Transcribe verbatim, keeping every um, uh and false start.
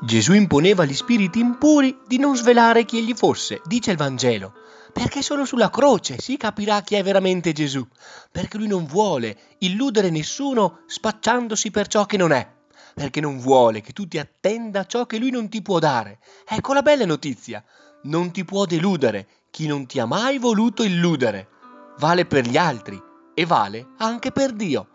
Gesù imponeva agli spiriti impuri di non svelare chi egli fosse, dice il Vangelo, perché solo sulla croce si capirà chi è veramente Gesù, perché lui non vuole illudere nessuno spacciandosi per ciò che non è, perché non vuole che tu ti attenda a ciò che lui non ti può dare. Ecco la bella notizia, non ti può deludere chi non ti ha mai voluto illudere. Vale per gli altri e vale anche per Dio.